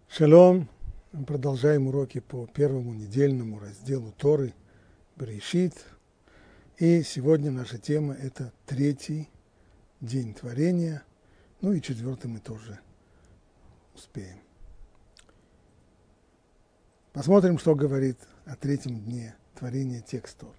Шалом. Мы продолжаем уроки по первому недельному разделу Торы Берешит. И сегодня наша тема – это третий день творения. Ну и четвертый мы тоже успеем. Посмотрим, что говорит о третьем дне творения текст Торы.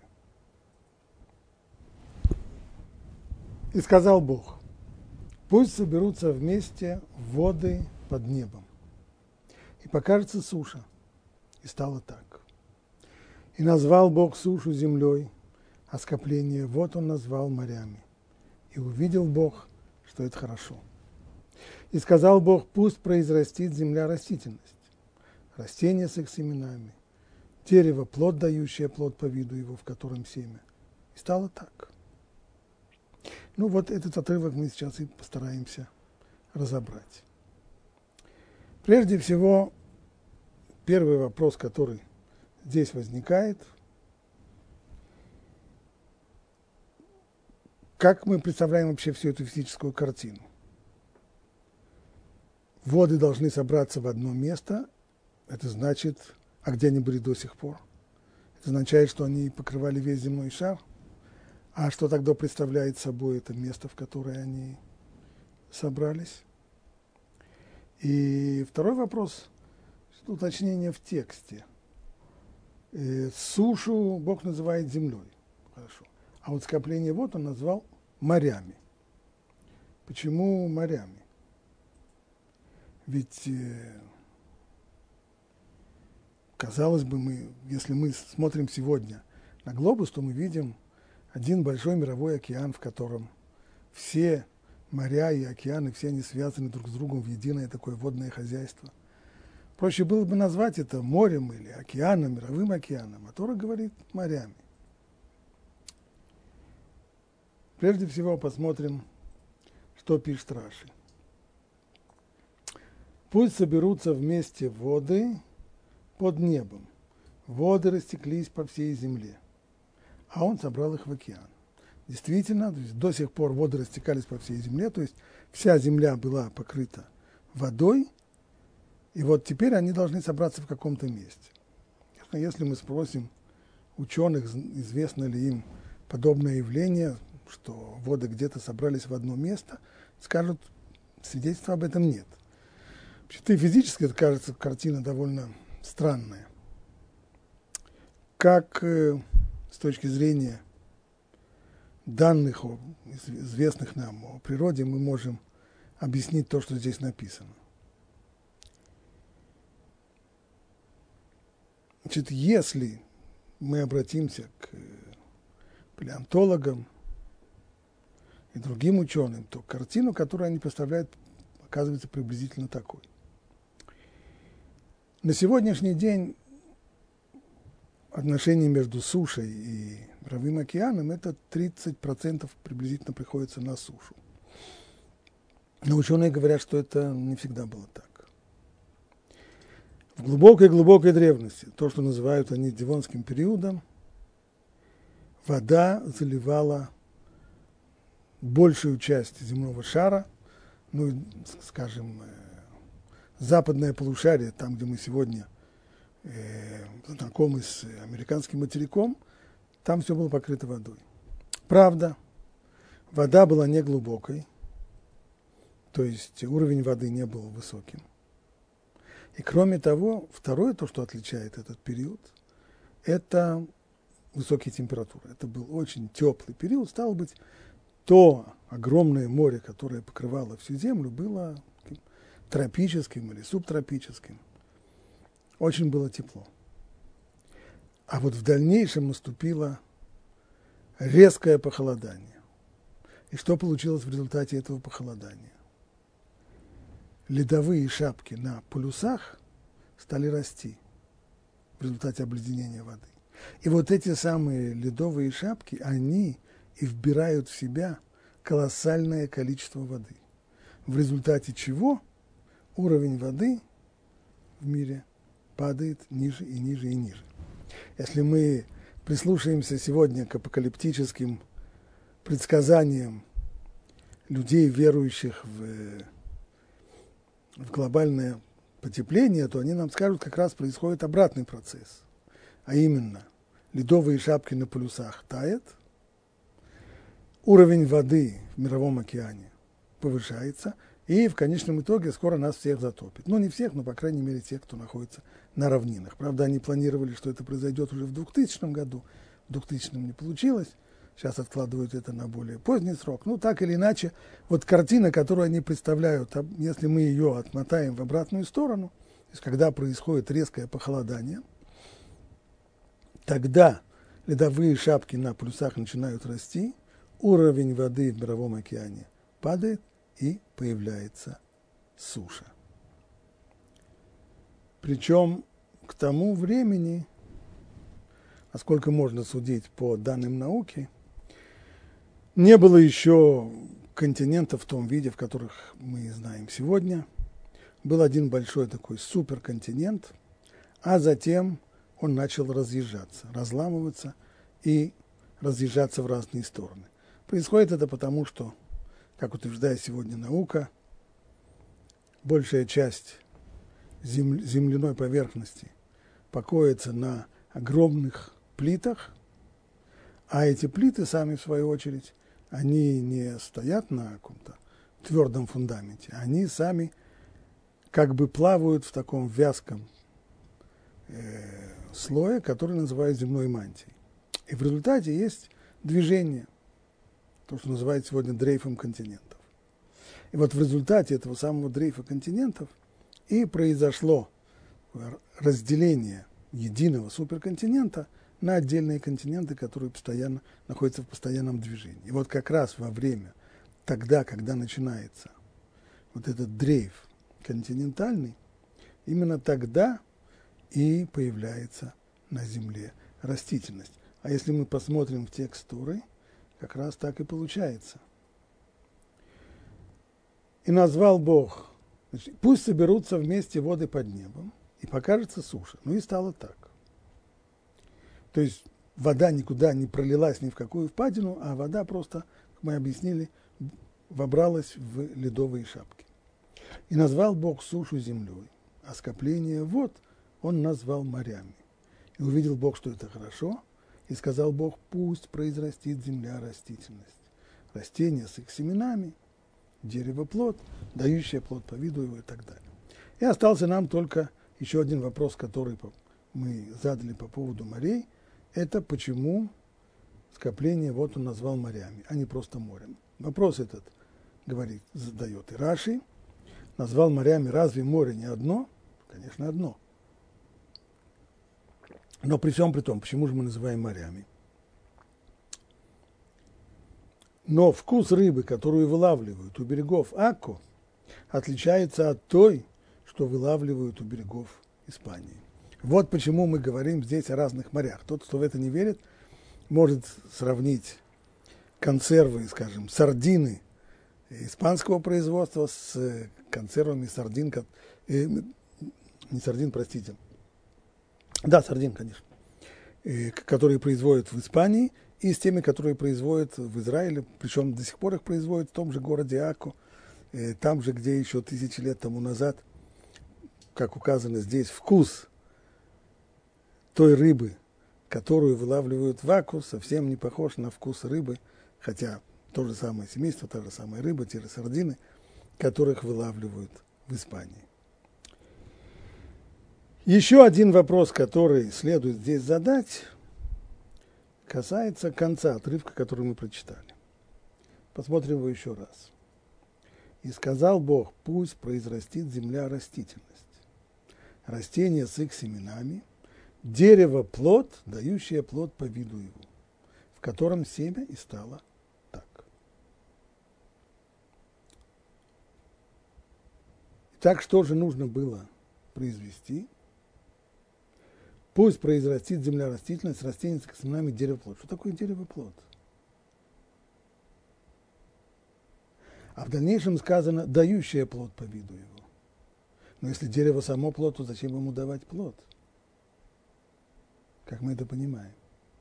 «И сказал Бог: пусть соберутся вместе воды под небом, и покажется суша. И стало так. И назвал Бог сушу землей, а скопление вод он назвал морями. И увидел Бог, что это хорошо. И сказал Бог: пусть произрастит земля растительность, растения с их семенами, дерево, плод дающее плод по виду его, в котором семя. И стало так». Ну вот этот отрывок мы сейчас и постараемся разобрать. Прежде всего, первый вопрос, который здесь возникает: как мы представляем вообще всю эту физическую картину? Воды должны собраться в одно место, это значит, а где они были до сих пор? Это означает, что они покрывали весь земной шар. А что тогда представляет собой это место, в которое они собрались? И второй вопрос, уточнение в тексте. Сушу Бог называет землей, хорошо. А вот скопление вод он назвал морями. Почему морями? Ведь, казалось бы, если мы смотрим сегодня на глобус, то мы видим один большой мировой океан, в котором все моря и океаны, все они связаны друг с другом в единое такое водное хозяйство. Проще было бы назвать это морем или океаном, мировым океаном, а Тора говорит морями. Прежде всего посмотрим, что пишет Раши. «Пусть соберутся вместе воды под небом. Воды растеклись по всей земле, а он собрал их в океан». Действительно, то есть до сих пор воды растекались по всей земле, то есть вся земля была покрыта водой, и вот теперь они должны собраться в каком-то месте. Если мы спросим ученых, известно ли им подобное явление, что воды где-то собрались в одно место, скажут, свидетельства об этом нет. Вообще-то и физически это кажется картина довольно странная. Как с точки зрения данных, известных нам о природе, мы можем объяснить то, что здесь написано. Значит, если мы обратимся к палеонтологам и другим ученым, то картину, которую они представляют, оказывается приблизительно такой. На сегодняшний день отношение между сушей и мировым океаном это 30% приблизительно приходится на сушу. Но ученые говорят, что это не всегда было так. В глубокой-глубокой древности, то, что называют они Девонским периодом, вода заливала большую часть земного шара, ну, скажем, западное полушарие, там, где мы сегодня знакомы с американским материком, там все было покрыто водой. Правда, вода была не глубокой, то есть уровень воды не был высоким. И кроме того, второе, то, что отличает этот период, это высокие температуры. Это был очень теплый период, стало быть, то огромное море, которое покрывало всю землю, было тропическим или субтропическим. Очень было тепло. А вот в дальнейшем наступило резкое похолодание. И что получилось в результате этого похолодания? Ледовые шапки на полюсах стали расти в результате обледенения воды. И вот эти самые ледовые шапки, они и вбирают в себя колоссальное количество воды. В результате чего уровень воды в мире падает ниже и ниже и ниже. Если мы прислушаемся сегодня к апокалиптическим предсказаниям людей, верующих в глобальное потепления, то они нам скажут, как раз происходит обратный процесс. А именно, ледовые шапки на полюсах тают, уровень воды в Мировом океане повышается, и в конечном итоге скоро нас всех затопит. Ну, не всех, но, по крайней мере, тех, кто находится на равнинах. Правда, они планировали, что это произойдет уже в 2000 году. В 2000 не получилось. Сейчас откладывают это на более поздний срок. Ну, так или иначе, вот картина, которую они представляют, если мы ее отмотаем в обратную сторону, то есть когда происходит резкое похолодание, тогда ледовые шапки на полюсах начинают расти, уровень воды в Мировом океане падает, и появляется суша. Причем к тому времени, насколько можно судить по данным науки, не было еще континентов в том виде, в которых мы знаем сегодня. Был один большой такой суперконтинент, а затем он начал разъезжаться, разламываться и разъезжаться в разные стороны. Происходит это потому, что, как утверждает сегодня наука, большая часть земляной поверхности покоится на огромных плитах, а эти плиты сами, в свою очередь, они не стоят на каком-то твердом фундаменте, они сами как бы плавают в таком вязком слое, который называют земной мантией. И в результате есть движение, то, что называют сегодня дрейфом континентов. И вот в результате этого самого дрейфа континентов и произошло разделение единого суперконтинента на отдельные континенты, которые постоянно находятся в постоянном движении. И вот как раз во время, тогда, когда начинается вот этот дрейф континентальный, именно тогда и появляется на Земле растительность. А если мы посмотрим в текст Торы, как раз так и получается. И назвал Бог, значит, пусть соберутся вместе воды под небом, и покажется суша. Ну и стало так. То есть вода никуда не пролилась ни в какую впадину, а вода просто, как мы объяснили, вобралась в ледовые шапки. И назвал Бог сушу землей, а скопление вод он назвал морями. И увидел Бог, что это хорошо, и сказал Бог, пусть произрастит земля растительность. Растения с их семенами, дерево плод, дающее плод по виду его и так далее. И остался нам только еще один вопрос, который мы задали по поводу морей. Это почему скопление вот он назвал морями, а не просто морем. Вопрос этот, говорит, задает и Раши. Назвал морями, разве море не одно? Конечно, одно. Но при всем при том, почему же мы называем морями? Но вкус рыбы, которую вылавливают у берегов Акко, отличается от той, что вылавливают у берегов Испании. Вот почему мы говорим здесь о разных морях. Тот, кто в это не верит, может сравнить консервы, скажем, сардины испанского производства с консервами сардин, не сардин, простите, да, сардин, конечно, которые производят в Испании, и с теми, которые производят в Израиле, причем до сих пор их производят в том же городе Акко, там же, где еще 1000 лет тому назад, как указано здесь, вкус той рыбы, которую вылавливают в Акко, совсем не похож на вкус рыбы, хотя то же самое семейство, та же самая рыба, те же сардины, которых вылавливают в Испании. Еще один вопрос, который следует здесь задать, касается конца отрывка, который мы прочитали. Посмотрим его еще раз. «И сказал Бог, пусть произрастит земля растительность, растения с их семенами, дерево плод, дающее плод по виду его, в котором семя и стало так». Итак, что же нужно было произвести? Пусть произрастит земля растительность, растения с семенами, дерево плод. Что такое дерево плод? А в дальнейшем сказано, дающее плод по виду его. Но если дерево само плод, то зачем ему давать плод? Как мы это понимаем?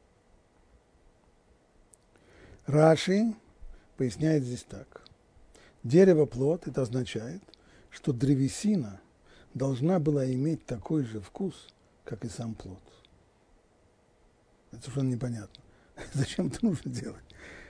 Раши поясняет здесь так. Дерево плод, это означает, что древесина должна была иметь такой же вкус, как и сам плод. Это совершенно непонятно. Зачем это нужно делать?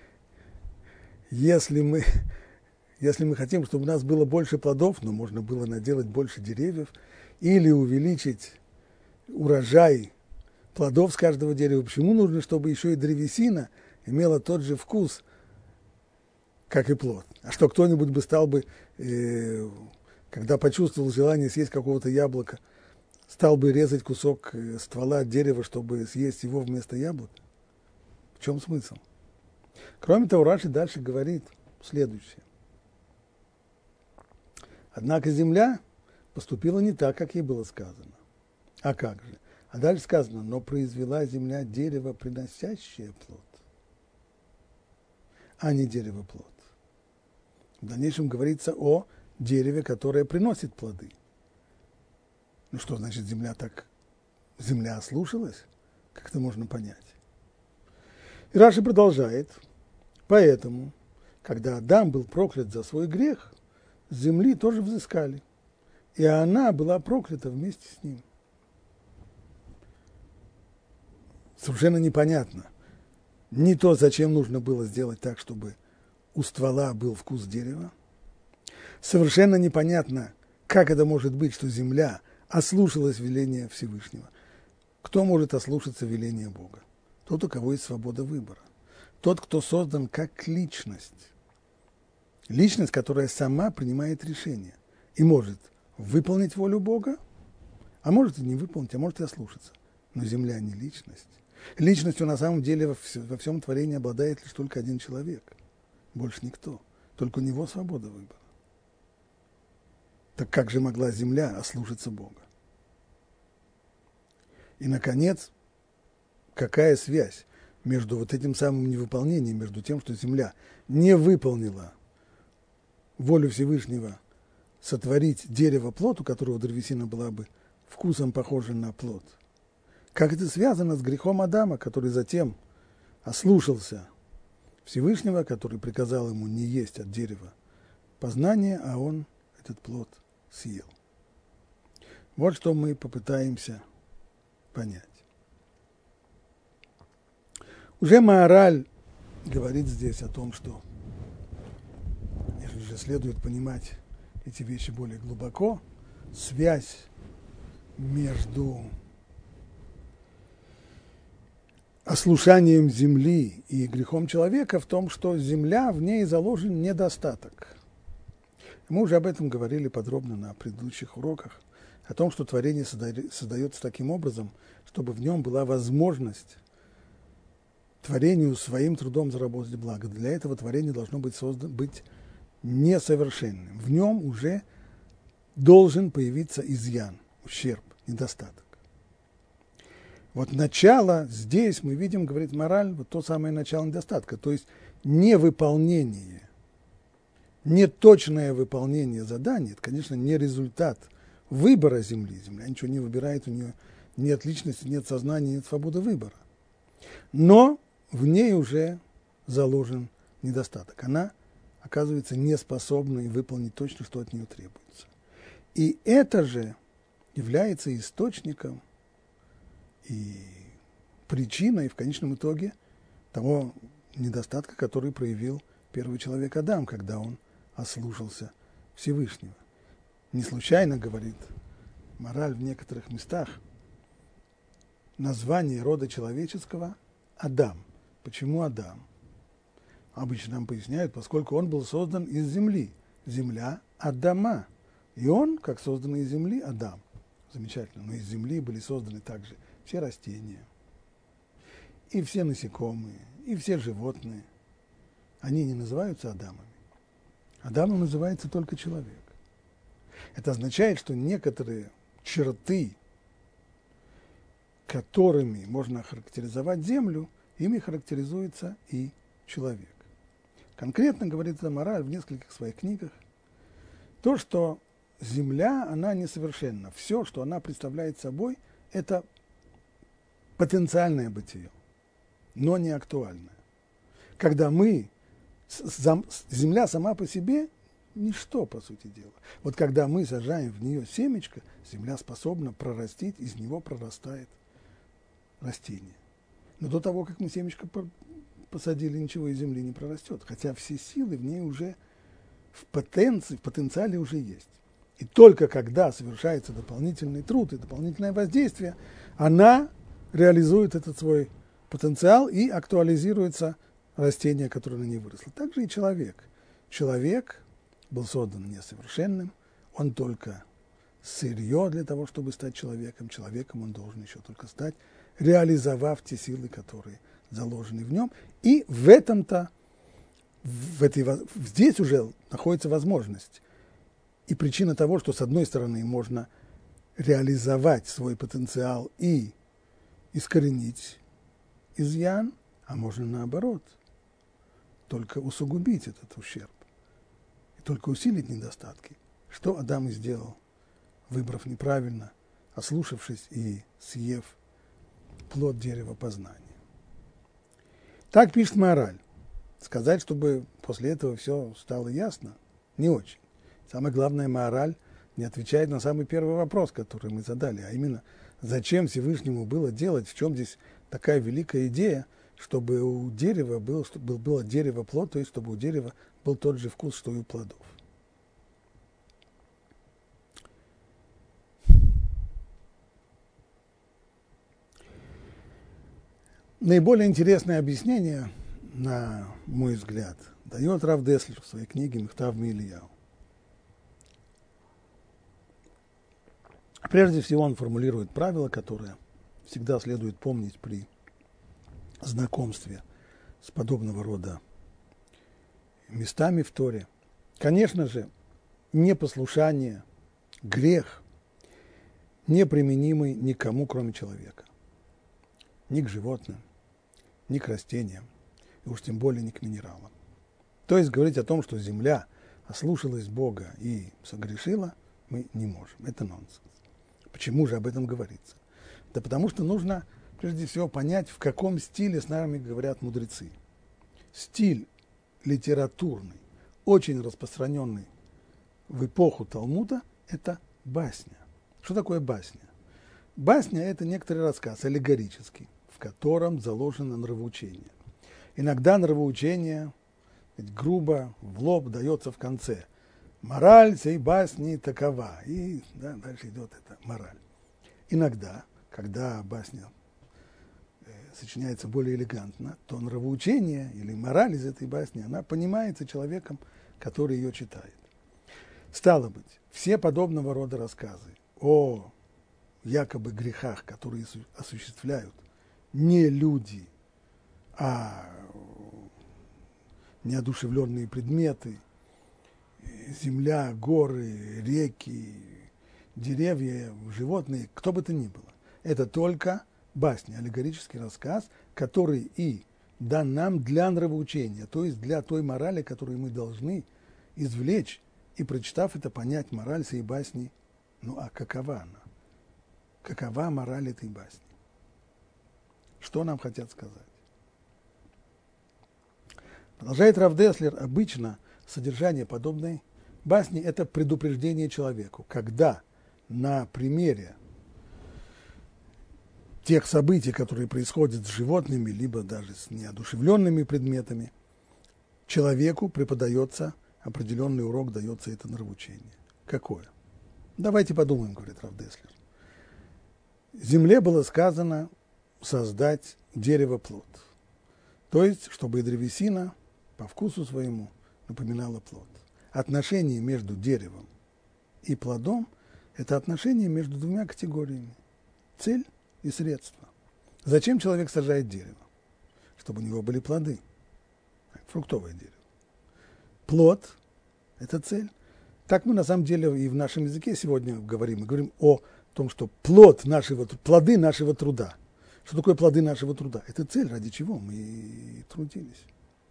Если мы хотим, чтобы у нас было больше плодов, но можно было наделать больше деревьев, или увеличить урожай плодов с каждого дерева, почему нужно, чтобы еще и древесина имела тот же вкус, как и плод? А что кто-нибудь бы стал бы, когда почувствовал желание съесть какого-то яблока, стал бы резать кусок ствола дерева, чтобы съесть его вместо яблока? В чем смысл? Кроме того, Раши дальше говорит следующее. Однако земля поступила не так, как ей было сказано. А как же? А дальше сказано, но произвела земля дерево, приносящее плод, а не дерево плод. В дальнейшем говорится о дереве, которое приносит плоды. Ну что значит земля ослушалась? Как это можно понять? И Раши продолжает. Поэтому, когда Адам был проклят за свой грех, с земли тоже взыскали. И она была проклята вместе с ним. Совершенно непонятно. Не то, зачем нужно было сделать так, чтобы у ствола был вкус дерева. Совершенно непонятно, как это может быть, что земля ослушалась веления Всевышнего. Кто может ослушаться веления Бога? Тот, у кого есть свобода выбора. Тот, кто создан как личность. Личность, которая сама принимает решения и может выполнить волю Бога, а может и не выполнить, а может и ослушаться. Но земля не личность. Личностью на самом деле во всем творении обладает лишь только один человек. Больше никто. Только у него свобода выбора. Так как же могла земля ослушаться Бога? И, наконец, какая связь между вот этим самым невыполнением, между тем, что земля не выполнила волю Всевышнего сотворить дерево плод, у которого древесина была бы вкусом похожа на плод? Как это связано с грехом Адама, который затем ослушался Всевышнего, который приказал ему не есть от дерева познания, а он этот плод съел? Вот что мы попытаемся понять. Уже Маораль говорит здесь о том, что, если же следует понимать эти вещи более глубоко, связь между ослушанием земли и грехом человека в том, что земля, в ней заложен недостаток. Мы уже об этом говорили подробно на предыдущих уроках, о том, что творение создается таким образом, чтобы в нем была возможность творению своим трудом заработать благо. Для этого творение должно быть несовершенным. В нем уже должен появиться изъян, ущерб, недостаток. Вот начало здесь мы видим, говорит Маораль, вот то самое начало недостатка, то есть невыполнение, неточное выполнение задания, это, конечно, не результат выбора земли. Земля ничего не выбирает, у нее нет личности, нет сознания, нет свободы выбора. Но в ней уже заложен недостаток. Она оказывается неспособной выполнить точно, что от нее требуется. И это же является источником и причиной, в конечном итоге, того недостатка, который проявил первый человек Адам, когда он ослушался Всевышнего. Не случайно, говорит Маораль в некоторых местах, название рода человеческого – Адам. Почему Адам? Обычно нам поясняют, поскольку он был создан из земли. Земля – Адама. И он, как созданный из земли, Адам. Замечательно. Но из земли были созданы также все растения, и все насекомые, и все животные. Они не называются Адамами. Адамом называется только человек. Это означает, что некоторые черты, которыми можно охарактеризовать землю, ими характеризуется и человек. Конкретно, говорит это Маораль в нескольких своих книгах, то, что земля, она несовершенна. Все, что она представляет собой, это потенциальное бытие, но не актуальное. Когда земля сама по себе ничто, по сути дела. Вот когда мы сажаем в нее семечко, земля способна прорастить, из него прорастает растение. Но до того, как мы семечко посадили, ничего из земли не прорастет, хотя все силы в ней уже в потенциале уже есть. И только когда совершается дополнительный труд и дополнительное воздействие, она реализует этот свой потенциал и актуализируется растение, которое на ней выросло. Так же и человек. Человек был создан несовершенным, он только сырье для того, чтобы стать человеком. Человеком он должен еще только стать, реализовав те силы, которые заложены в нем. И в этом-то, здесь уже находится возможность и причина того, что с одной стороны можно реализовать свой потенциал и искоренить изъян, а можно наоборот, только усугубить этот ущерб и только усилить недостатки. Что Адам и сделал, выбрав неправильно, ослушавшись и съев плод дерева познания. Так пишет Маораль. Сказать, чтобы после этого все стало ясно, не очень. Самое главное, Маораль не отвечает на самый первый вопрос, который мы задали, а именно, зачем Всевышнему было делать, в чем здесь такая великая идея, чтобы у дерева было дерево плод, то есть чтобы у дерева был тот же вкус, что и у плодов. Наиболее интересное объяснение, на мой взгляд, дает Рав Деслер в своей книге «Мехтав ме-Элияу». Прежде всего он формулирует правило, которое всегда следует помнить при знакомстве с подобного рода местами в Торе. Конечно же, непослушание, грех, неприменимый никому, кроме человека. Ни к животным, ни к растениям, и уж тем более не к минералам. То есть говорить о том, что земля ослушалась Бога и согрешила, мы не можем. Это нонсенс. Почему же об этом говорится? Да потому что нужно, прежде всего, понять, в каком стиле с нами говорят мудрецы. Стиль литературный, очень распространенный в эпоху Талмуда, это басня. Что такое басня? Басня – это некоторый рассказ, аллегорический, в котором заложено нравоучение. Иногда нравоучение грубо, в лоб дается в конце. Мораль сей басни такова. И дальше идет эта мораль. Иногда, когда басня сочиняется более элегантно, то нравоучение или мораль из этой басни, она понимается человеком, который ее читает. Стало быть, все подобного рода рассказы о якобы грехах, которые осуществляют не люди, а неодушевленные предметы, земля, горы, реки, деревья, животные, кто бы то ни было. Это только басня, аллегорический рассказ, который и дан нам для нравоучения, то есть для той морали, которую мы должны извлечь и, прочитав это, понять мораль сей басни. Ну а какова она? Какова мораль этой басни? Что нам хотят сказать? Продолжает Рав Деслер, обычно содержание подобной басни – это предупреждение человеку, когда на примере тех событий, которые происходят с животными, либо даже с неодушевленными предметами, человеку преподается определенный урок, дается это нравоучение. Какое? Давайте подумаем, говорит Рав Деслер. Земле было сказано создать дерево-плод, то есть, чтобы и древесина по вкусу своему напоминала плод. Отношение между деревом и плодом – это отношение между двумя категориями – цель и средство. Зачем человек сажает дерево? Чтобы у него были плоды, фруктовое дерево. Плод – это цель. Так мы на самом деле и в нашем языке сегодня говорим. Мы говорим о том, что плоды нашего труда. Что такое плоды нашего труда? Это цель, ради чего мы трудились.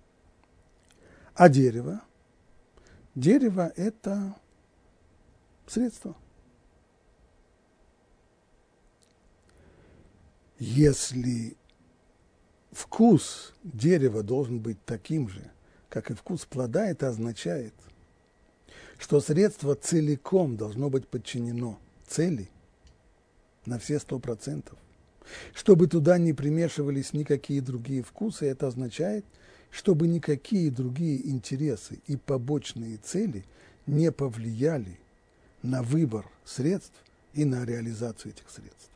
А дерево? Дерево – это средство. Если вкус дерева должен быть таким же, как и вкус плода, это означает, что средство целиком должно быть подчинено цели на все 100%. Чтобы туда не примешивались никакие другие вкусы, это означает, чтобы никакие другие интересы и побочные цели не повлияли на выбор средств и на реализацию этих средств.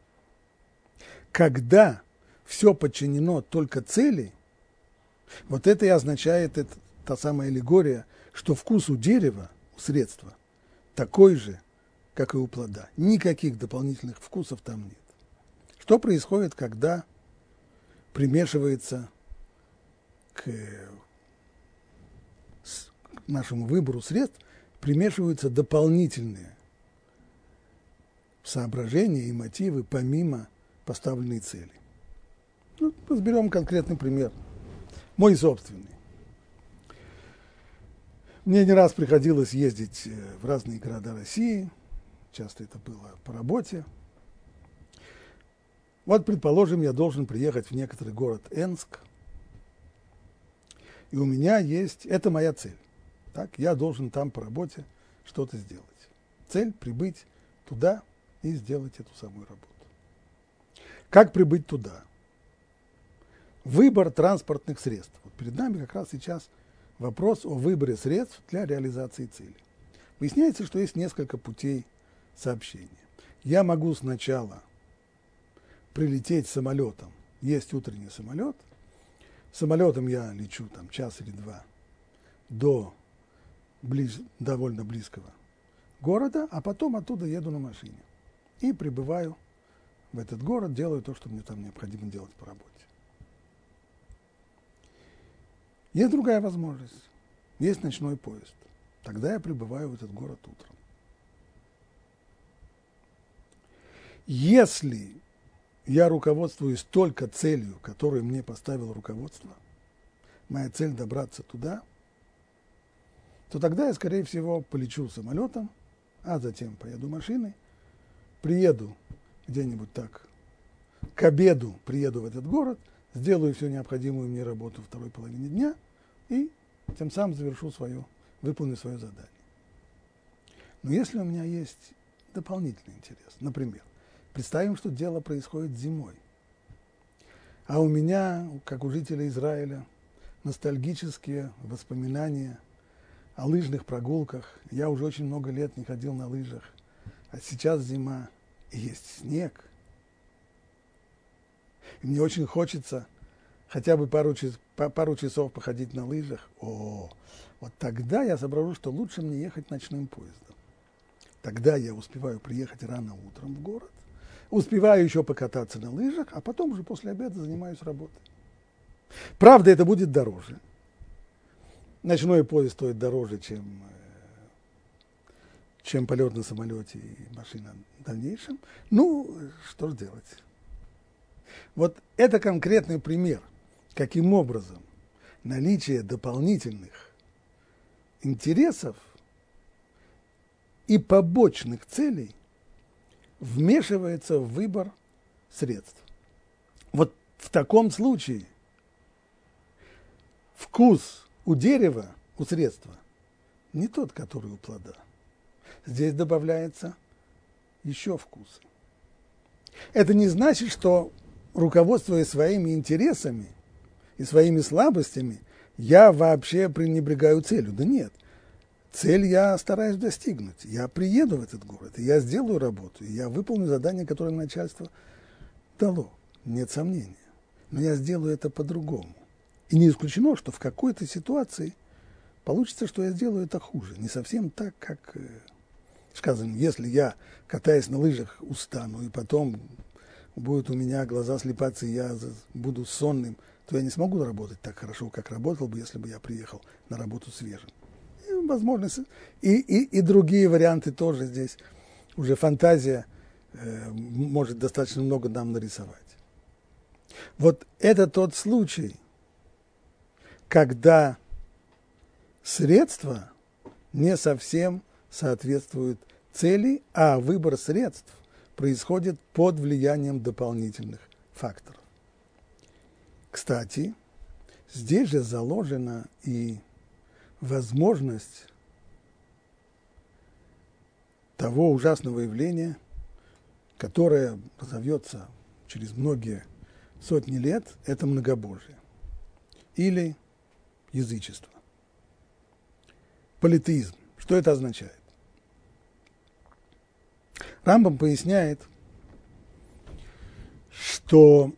Когда все подчинено только цели, вот это и означает та самая аллегория, что вкус у дерева, у средства, такой же, как и у плода. Никаких дополнительных вкусов там нет. Что происходит, когда примешивается к нашему выбору средств, примешиваются дополнительные соображения и мотивы помимо поставленной цели. Ну, разберем конкретный пример. Мой собственный. Мне не раз приходилось ездить в разные города России. Часто это было по работе. Вот, предположим, я должен приехать в некоторый город Энск. И у меня есть... Это моя цель. Так, я должен там по работе что-то сделать. Цель – прибыть туда и сделать эту самую работу. Как прибыть туда? Выбор транспортных средств. Вот перед нами как раз сейчас вопрос о выборе средств для реализации цели. Выясняется, что есть несколько путей сообщения. Я могу сначала прилететь самолетом. Есть утренний самолет. Самолетом я лечу там час или два до довольно близкого города, а потом оттуда еду на машине. И прибываю в этот город, делаю то, что мне там необходимо делать по работе. Есть другая возможность. Есть ночной поезд. Тогда я прибываю в этот город утром. Если я руководствуюсь только целью, которую мне поставило руководство, моя цель добраться туда, то тогда я, скорее всего, полечу самолетом, а затем поеду машиной, приеду где-нибудь так, к обеду приеду в этот город, сделаю всю необходимую мне работу во второй половине дня и тем самым выполню свое задание. Но если у меня есть дополнительный интерес, например, представим, что дело происходит зимой, а у меня, как у жителя Израиля, ностальгические воспоминания о лыжных прогулках. Я уже очень много лет не ходил на лыжах, а сейчас зима, и есть снег. И мне очень хочется хотя бы пару часов походить на лыжах. Вот тогда я соображу, что лучше мне ехать ночным поездом. Тогда я успеваю приехать рано утром в город, успеваю еще покататься на лыжах, а потом уже после обеда занимаюсь работой. Правда, это будет дороже. Ночной поезд стоит дороже, чем полет на самолете и машина в дальнейшем. Ну, что же делать? Вот это конкретный пример, каким образом наличие дополнительных интересов и побочных целей вмешивается в выбор средств. Вот в таком случае вкус у дерева, у средства, не тот, который у плода. Здесь добавляется еще вкус. Это не значит, что, руководствуясь своими интересами и своими слабостями, я вообще пренебрегаю целью. Да нет. Цель я стараюсь достигнуть. Я приеду в этот город, и я сделаю работу, и я выполню задание, которое начальство дало. Нет сомнения. Но я сделаю это по-другому. И не исключено, что в какой-то ситуации получится, что я сделаю это хуже. Не совсем так, как, скажем, если я, катаясь на лыжах, устану, и потом будут у меня глаза слепаться, и я буду сонным, то я не смогу работать так хорошо, как работал бы, если бы я приехал на работу свежим. И, возможно, и другие варианты тоже здесь. Уже фантазия может достаточно много нам нарисовать. Вот это тот случай, когда средства не совсем соответствуют цели, а выбор средств происходит под влиянием дополнительных факторов. Кстати, здесь же заложена и возможность того ужасного явления, которое разовьется через многие сотни лет, это многобожие или язычество. Политеизм. Что это означает? Рамбам поясняет, что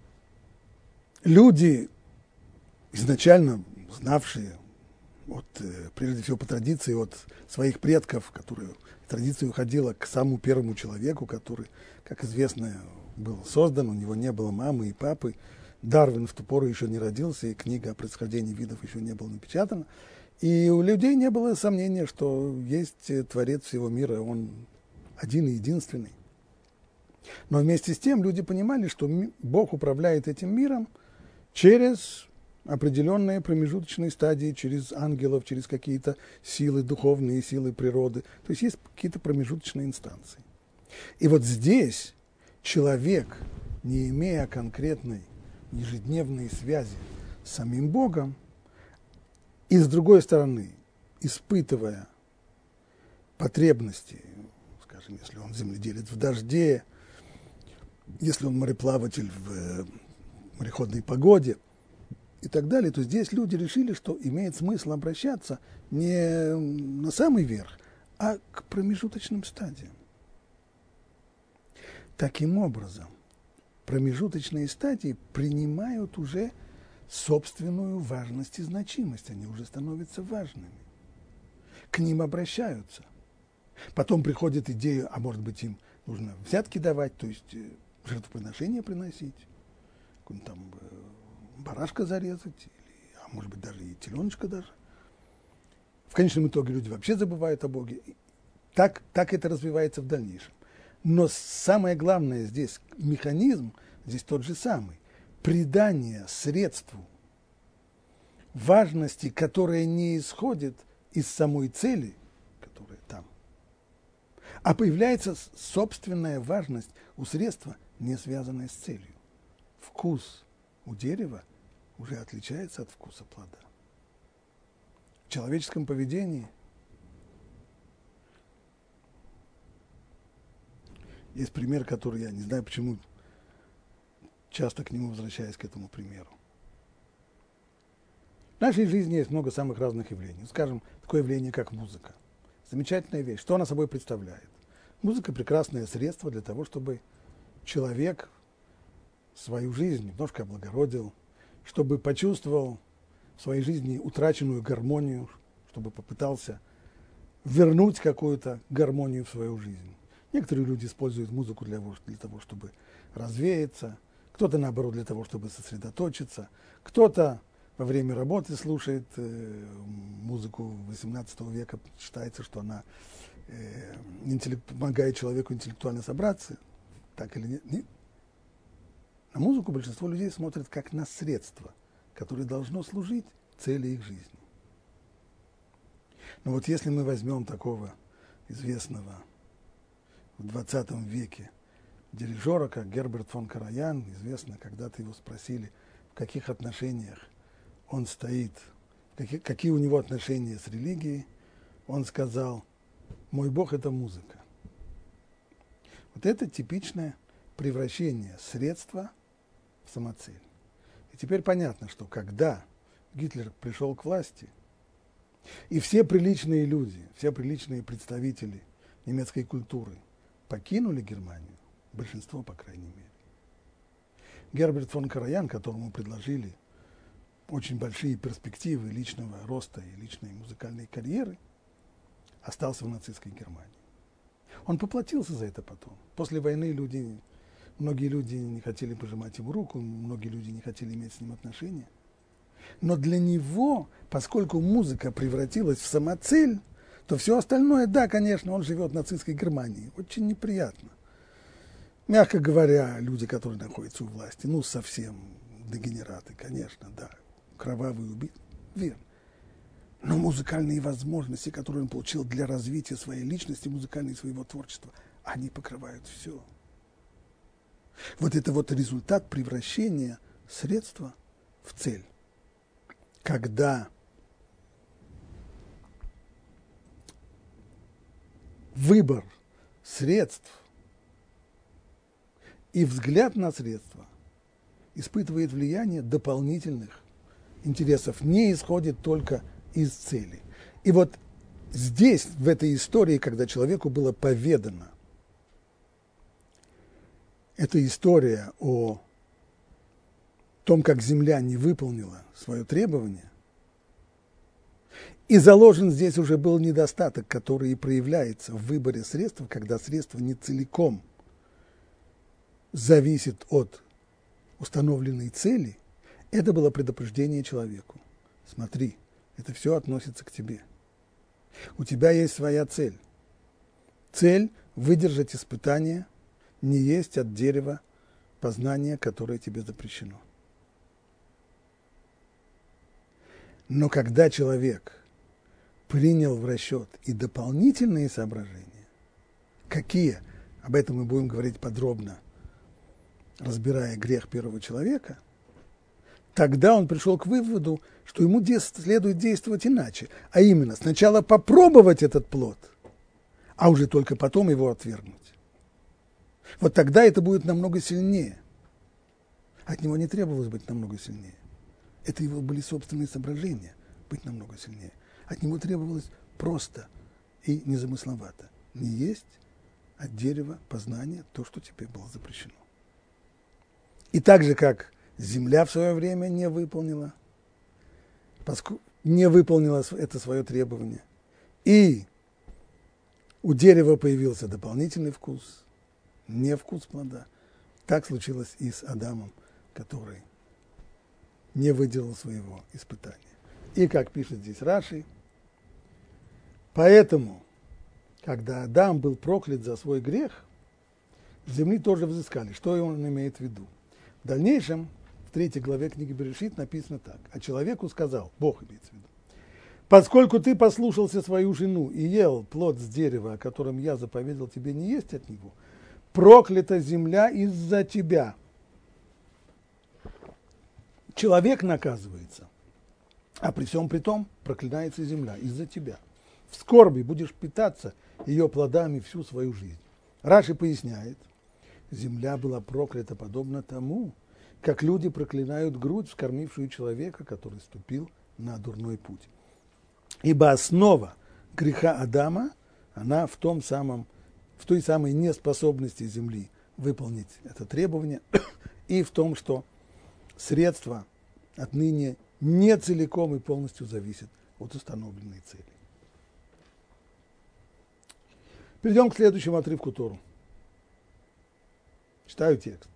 люди, изначально знавшие, прежде всего по традиции, от своих предков, которые традиция уходила к самому первому человеку, который, как известно, был создан, у него не было мамы и папы, Дарвин в ту пору еще не родился, и книга о происхождении видов еще не была напечатана. И у людей не было сомнения, что есть Творец всего мира, он один и единственный. Но вместе с тем люди понимали, что Бог управляет этим миром через определенные промежуточные стадии, через ангелов, через какие-то силы, духовные силы природы. То есть есть какие-то промежуточные инстанции. И вот здесь человек, не имея конкретной ежедневной связи с самим Богом, и с другой стороны, испытывая потребности, скажем, если он земледелец в дожде, если он мореплаватель в мореходной погоде и так далее, то здесь люди решили, что имеет смысл обращаться не на самый верх, а к промежуточным стадиям. Таким образом, промежуточные стадии принимают уже собственную важность и значимость, они уже становятся важными. К ним обращаются. Потом приходит идея, а может быть им нужно взятки давать, то есть жертвоприношения приносить, там барашка зарезать, а может быть даже и теленочка даже. В конечном итоге люди вообще забывают о Боге. Так это развивается в дальнейшем. Но самое главное здесь, механизм здесь тот же самый. Придание средству важности, которая не исходит из самой цели, которая там, а появляется собственная важность у средства, не связанная с целью. Вкус у дерева уже отличается от вкуса плода. В человеческом поведении есть пример, который я не знаю, почему часто к нему возвращаюсь, к этому примеру. В нашей жизни есть много самых разных явлений. Скажем, такое явление, как музыка. Замечательная вещь. Что она собой представляет? Музыка – прекрасное средство для того, чтобы человек свою жизнь немножко облагородил, чтобы почувствовал в своей жизни утраченную гармонию, чтобы попытался вернуть какую-то гармонию в свою жизнь. Некоторые люди используют музыку для того, чтобы развеяться, кто-то, наоборот, для того, чтобы сосредоточиться, кто-то во время работы слушает музыку XVIII века, считается, что она помогает человеку интеллектуально собраться, так или нет. На музыку большинство людей смотрят как на средство, которое должно служить цели их жизни. Но вот если мы возьмем такого известного в 20 веке дирижера, как Герберт фон Караян, известно, когда-то его спросили, в каких отношениях он стоит, какие у него отношения с религией, он сказал: «Мой Бог – это музыка». Вот это типичное превращение средства в самоцель. И теперь понятно, что когда Гитлер пришел к власти, и все приличные люди, все приличные представители немецкой культуры покинули Германию, большинство, по крайней мере, Герберт фон Караян, которому предложили очень большие перспективы личного роста и личной музыкальной карьеры, остался в нацистской Германии. Он поплатился за это потом. После войны многие люди не хотели пожимать ему руку, многие люди не хотели иметь с ним отношения. Но для него, поскольку музыка превратилась в самоцель, то все остальное, да, конечно, он живет в нацистской Германии. Очень неприятно. Мягко говоря, люди, которые находятся у власти, совсем дегенераты, конечно, да, кровавые убийцы, верно. Но музыкальные возможности, которые он получил для развития своей личности, музыкальной своего творчества, они покрывают все. Вот это вот результат превращения средства в цель. Когда выбор средств и взгляд на средства испытывает влияние дополнительных интересов, не исходит только из цели. И вот здесь, в этой истории, когда человеку было поведано, эта история о том, как земля не выполнила свое требование, и заложен здесь уже был недостаток, который и проявляется в выборе средств, когда средство не целиком зависит от установленной цели, это было предупреждение человеку. Смотри, это все относится к тебе. У тебя есть своя цель. Цель – выдержать испытание, не есть от дерева познания, которое тебе запрещено. Но когда человек принял в расчет и дополнительные соображения, какие, об этом мы будем говорить подробно, разбирая грех первого человека, тогда он пришел к выводу, что ему следует действовать иначе, а именно сначала попробовать этот плод, а уже только потом его отвергнуть. Вот тогда это будет намного сильнее. От него не требовалось быть намного сильнее. Это его были собственные соображения, быть намного сильнее. От него требовалось просто и незамысловато не есть от дерева познания то, что тебе было запрещено. И так же, как земля в свое время не выполнила это свое требование, и у дерева появился дополнительный вкус, не вкус плода, так случилось и с Адамом, который не выдержал своего испытания. И, как пишет здесь Раши, поэтому, когда Адам был проклят за свой грех, с земли тоже взыскали. Что он имеет в виду? В дальнейшем, в 3 главе книги Берешит написано так. А человеку сказал, Бог имеется в виду, поскольку ты послушался свою жену и ел плод с дерева, о котором я заповедал тебе не есть от него, проклята земля из-за тебя. Человек наказывается, а при всем при том проклинается земля из-за тебя. В скорби будешь питаться ее плодами всю свою жизнь. Раши поясняет, земля была проклята подобно тому, как люди проклинают грудь, вскормившую человека, который ступил на дурной путь. Ибо основа греха Адама, она в той самой неспособности земли выполнить это требование, и в том, что средства отныне не целиком и полностью зависят от установленной цели. Перейдем к следующему отрывку Тору. Читаю текст.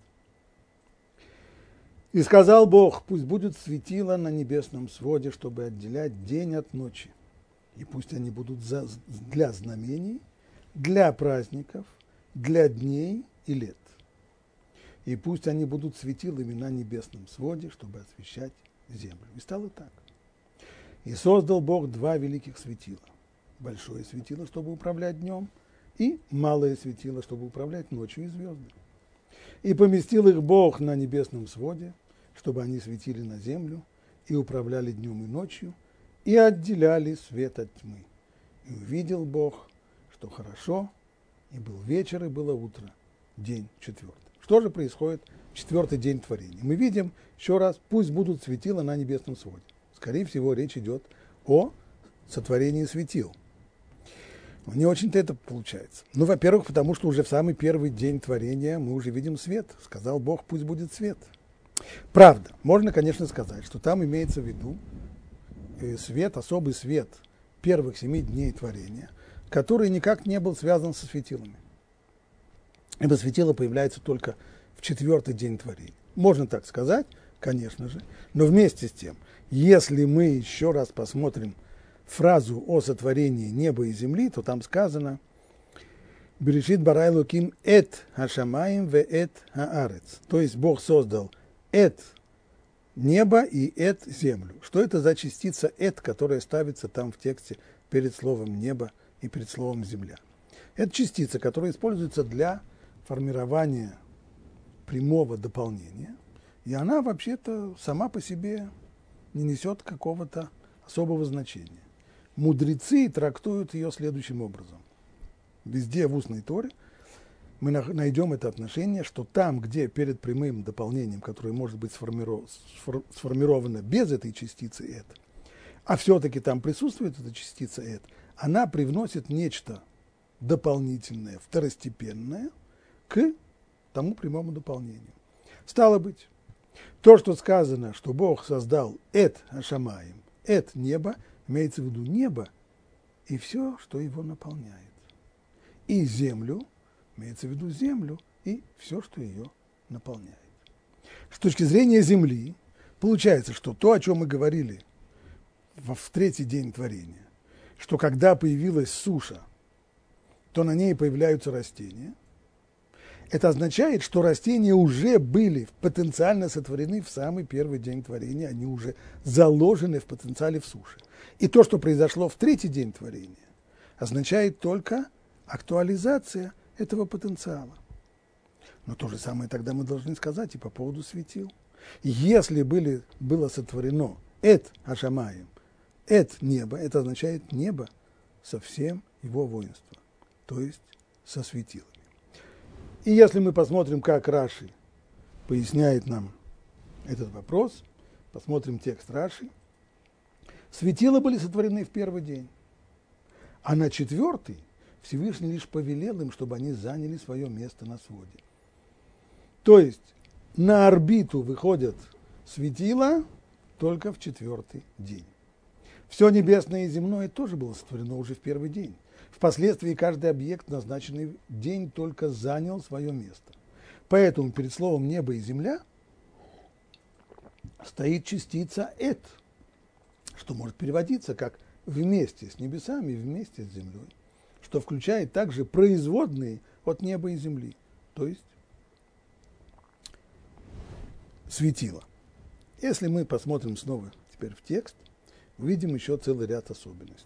«И сказал Бог, пусть будет светило на небесном своде, чтобы отделять день от ночи, и пусть они будут для знамений, для праздников, для дней и лет. И пусть они будут светилами на небесном своде, чтобы освещать землю». И стало так. «И создал Бог 2 великих светила. Большое светило, чтобы управлять днем, и малое светило, чтобы управлять ночью и звездами. И поместил их Бог на небесном своде, чтобы они светили на землю и управляли днем и ночью, и отделяли свет от тьмы. И увидел Бог, что хорошо, и был вечер, и было утро, день 4». Что же происходит в 4-й день творения? Мы видим, еще раз, пусть будут светила на небесном своде. Скорее всего, речь идет о сотворении светил. Но не очень-то это получается. Ну, во-первых, потому что уже в самый первый день творения мы уже видим свет. Сказал Бог, пусть будет свет. Правда, можно, конечно, сказать, что там имеется в виду свет, особый свет первых 7 дней творения, который никак не был связан со светилами. Ибо светило появляется только в 4-й день творения. Можно так сказать, конечно же, но вместе с тем, если мы еще раз посмотрим фразу о сотворении неба и земли, то там сказано «Берешит бара Элоким эт хашамаим ве эт хаарец». То есть Бог создал эт небо и эт землю. Что это за частица эт, которая ставится там в тексте перед словом небо и перед словом земля? Это частица, которая используется для формирования прямого дополнения, и она вообще-то сама по себе не несет какого-то особого значения. Мудрецы трактуют ее следующим образом. Везде в устной Торе мы найдем это отношение, что там, где перед прямым дополнением, которое может быть сформировано без этой частицы «эт», а все-таки там присутствует эта частица «эт», она привносит нечто дополнительное, второстепенное к тому прямому дополнению. Стало быть, то, что сказано, что Бог создал «эт ашамаим», «эт» – небо, имеется в виду небо и все, что его наполняет. И землю, имеется в виду землю и все, что ее наполняет. С точки зрения земли, получается, что то, о чем мы говорили в третий день творения, что когда появилась суша, то на ней появляются растения, это означает, что растения уже были потенциально сотворены в самый первый день творения, они уже заложены в потенциале в суше. И то, что произошло в третий день творения, означает только актуализация этого потенциала. Но то же самое тогда мы должны сказать и по поводу светил. Если было сотворено «эт ашамаим», «эт» – небо, это означает небо со всем его воинством, то есть со светилами. И если мы посмотрим, как Раши поясняет нам этот вопрос, посмотрим текст Раши, светила были сотворены в первый день, а на четвертый Всевышний лишь повелел им, чтобы они заняли свое место на своде. То есть на орбиту выходят светила только в четвертый день. Все небесное и земное тоже было сотворено уже в первый день. Впоследствии каждый объект в назначенный день только занял свое место. Поэтому перед словом «небо» и «земля» стоит частица «эт», что может переводиться как «вместе с небесами» и «вместе с землей», что включает также производные от неба и земли, то есть светила. Если мы посмотрим снова теперь в текст, увидим еще целый ряд особенностей.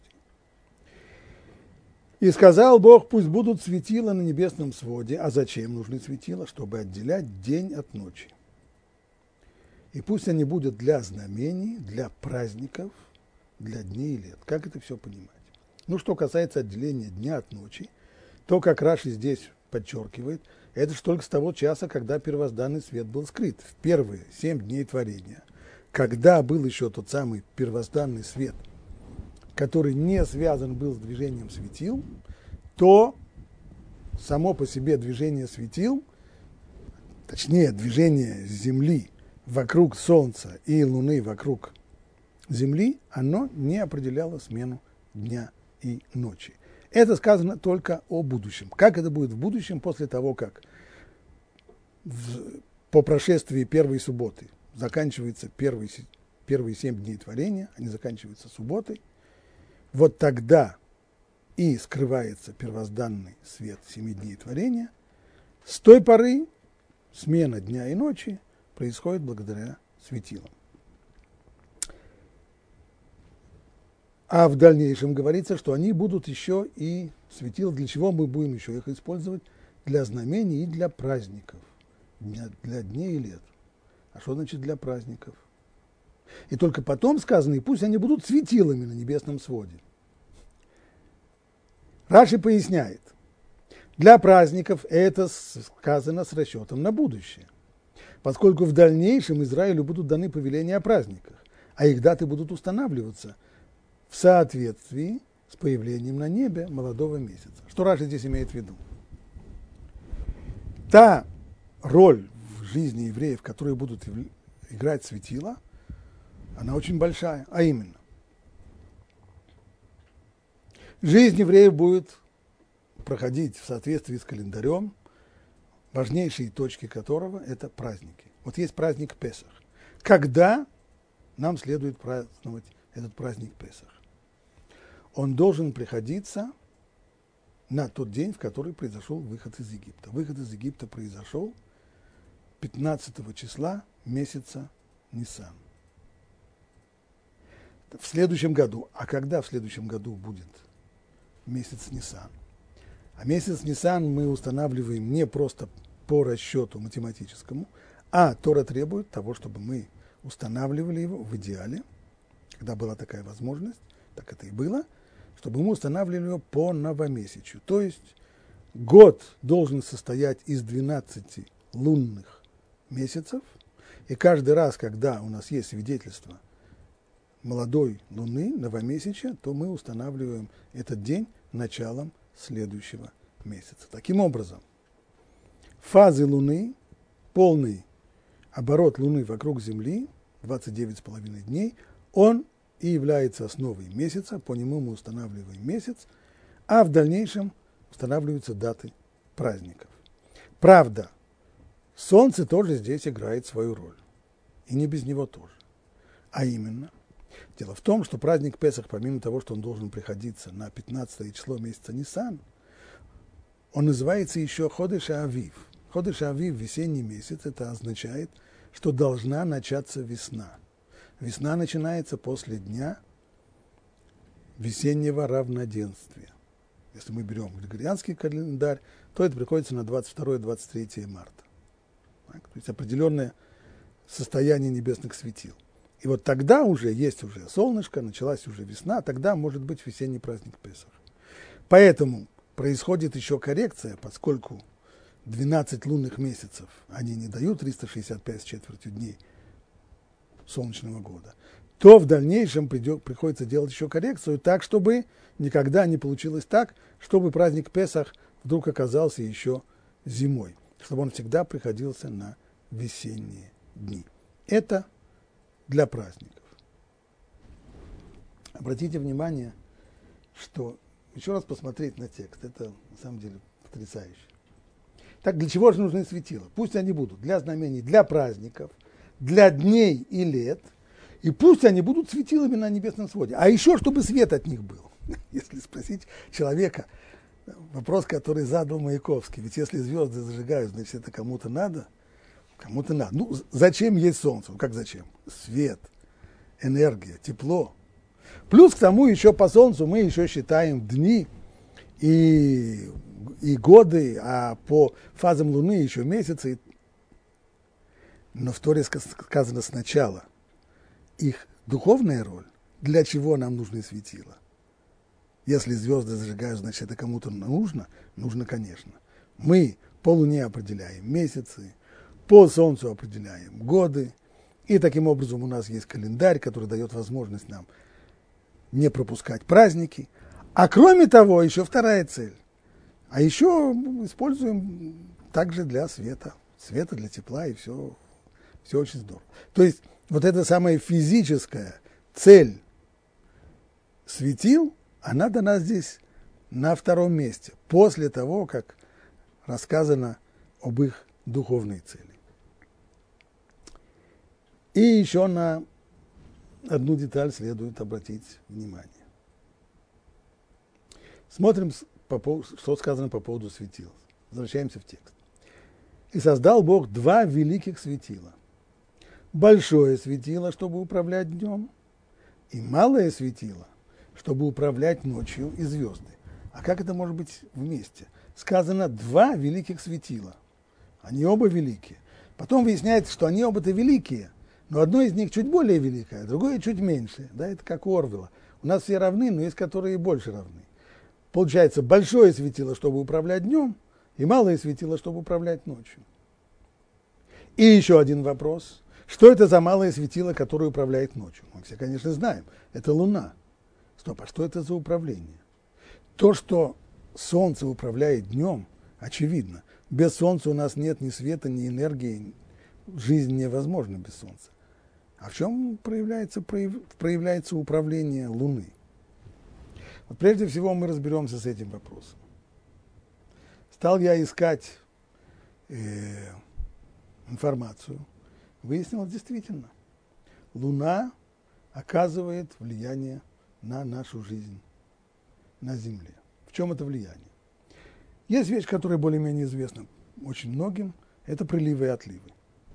«И сказал Бог, пусть будут светила на небесном своде». А зачем нужны светила? Чтобы отделять день от ночи. «И пусть они будут для знамений, для праздников, для дней и лет». Как это все понимать? Ну, что касается отделения дня от ночи, то, как Раши здесь подчеркивает, это же только с того часа, когда первозданный свет был скрыт, в первые 7 дней творения, когда был еще тот самый первозданный свет, который не связан был с движением светил, то само по себе движение светил, точнее движение Земли вокруг Солнца и Луны вокруг Земли, оно не определяло смену дня и ночи. Это сказано только о будущем. Как это будет в будущем после того, как по прошествии первой субботы заканчиваются первые 7 дней творения, они заканчиваются субботой, вот тогда и скрывается первозданный свет 7 дней творения. С той поры смена дня и ночи происходит благодаря светилам. А в дальнейшем говорится, что они будут еще и светила. Для чего мы будем еще их использовать? Для знамений и для праздников, для дней и лет. А что значит для праздников? И только потом сказано, и пусть они будут светилами на небесном своде. Раши поясняет, для праздников это сказано с расчетом на будущее, поскольку в дальнейшем Израилю будут даны повеления о праздниках, а их даты будут устанавливаться в соответствии с появлением на небе молодого месяца. Что Раши здесь имеет в виду? Та роль в жизни евреев, которые будут играть светила, она очень большая, а именно, жизнь евреев будет проходить в соответствии с календарем, важнейшие точки которого – это праздники. Вот есть праздник Песах. Когда нам следует праздновать этот праздник Песах? Он должен приходиться на тот день, в который произошел выход из Египта. Выход из Египта произошел 15 числа месяца Нисан. В следующем году. А когда в следующем году будет месяц Нисан? А месяц Нисан мы устанавливаем не просто по расчету математическому, а Тора требует того, чтобы мы устанавливали его в идеале, когда была такая возможность, так это и было, чтобы мы устанавливали его по новомесячию, то есть год должен состоять из 12 лунных месяцев, и каждый раз, когда у нас есть свидетельство молодой луны, новомесяча, то мы устанавливаем этот день началом следующего месяца. Таким образом, фазы Луны, полный оборот Луны вокруг Земли, 29,5 дней, он и является основой месяца, по нему мы устанавливаем месяц, а в дальнейшем устанавливаются даты праздников. Правда, Солнце тоже здесь играет свою роль, и не без него тоже. А именно, дело в том, что праздник Песах, помимо того, что он должен приходиться на 15 число месяца Нисан, он называется еще Ходеш Авив. Ходеш Авив, весенний месяц, это означает, что должна начаться весна. Весна начинается после дня весеннего равноденствия. Если мы берем григорианский календарь, то это приходится на 22-23 марта. Так? То есть определенное состояние небесных светил. И вот тогда уже есть уже солнышко, началась уже весна, тогда может быть весенний праздник Песах. Поэтому происходит еще коррекция, поскольку 12 лунных месяцев, они не дают 365 с четвертью дней солнечного года, то в дальнейшем приходится делать еще коррекцию так, чтобы никогда не получилось так, чтобы праздник Песах вдруг оказался еще зимой, чтобы он всегда приходился на весенние дни. Это для праздников. Обратите внимание, что еще раз посмотреть на текст, это на самом деле потрясающе. Так, для чего же нужны светила? Пусть они будут для знамений, для праздников, для дней и лет, и пусть они будут светилами на небесном своде. А еще, чтобы свет от них был. Если спросить человека, вопрос, который задал Маяковский, ведь если звезды зажигают, значит, это кому-то надо? Кому-то надо. Ну, зачем есть солнце? Ну, как зачем? Свет, энергия, тепло. Плюс к тому еще по солнцу мы еще считаем дни и годы, а по фазам Луны еще месяцы. Но в Торе сказано сначала их духовная роль, для чего нам нужны светила. Если звезды зажигают, значит, это кому-то нужно? Нужно, конечно. Мы по Луне определяем месяцы, по Солнцу определяем годы, и таким образом у нас есть календарь, который дает возможность нам не пропускать праздники. А кроме того, еще вторая цель. А еще используем также для света, для тепла, и все очень здорово. То есть вот эта самая физическая цель светил, она дана здесь на втором месте, после того, как рассказано об их духовной цели. И еще на одну деталь следует обратить внимание. Смотрим, что сказано по поводу светил. Возвращаемся в текст. «И создал Бог два великих светила. Большое светило, чтобы управлять днем, и малое светило, чтобы управлять ночью и звезды». А как это может быть вместе? Сказано два великих светила. Они оба великие. Потом выясняется, что они оба-то великие, но одно из них чуть более великое, а другое чуть меньше. Да, это как у Орвелла. У нас все равны, но есть которые и больше равны. Получается, большое светило, чтобы управлять днем, и малое светило, чтобы управлять ночью. И еще один вопрос. Что это за малое светило, которое управляет ночью? Мы все, конечно, знаем. Это Луна. Стоп, а что это за управление? То, что Солнце управляет днем, очевидно. Без Солнца у нас нет ни света, ни энергии. Жизнь невозможна без Солнца. А в чем проявляется управление Луны? Вот прежде всего мы разберемся с этим вопросом. Стал я искать информацию. Выяснилось действительно, Луна оказывает влияние на нашу жизнь на Земле. В чем это влияние? Есть вещь, которая более-менее известна очень многим, это приливы и отливы.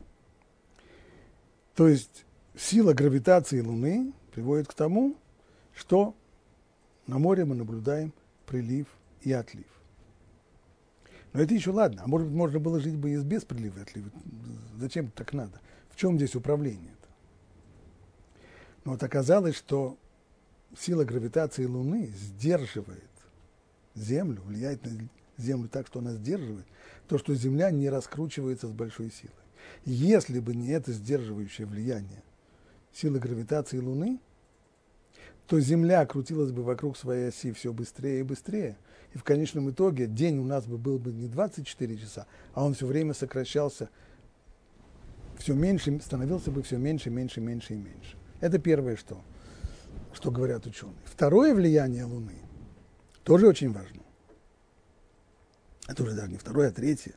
То есть сила гравитации Луны приводит к тому, что на море мы наблюдаем прилив и отлив. Но это еще ладно, а может быть, можно было жить бы и без прилива и отлива. Зачем так надо? В чем здесь управление-то? Но вот оказалось, что сила гравитации Луны сдерживает Землю, влияет на Землю так, что она сдерживает, то, что Земля не раскручивается с большой силой. Если бы не это сдерживающее влияние силы гравитации Луны, то Земля крутилась бы вокруг своей оси все быстрее и быстрее. И в конечном итоге день у нас был бы не 24 часа, а он все время сокращался, все меньше, становился бы все меньше, меньше, меньше и меньше. Это первое, что говорят ученые. Второе влияние Луны тоже очень важно. Это уже даже не второе, а третье.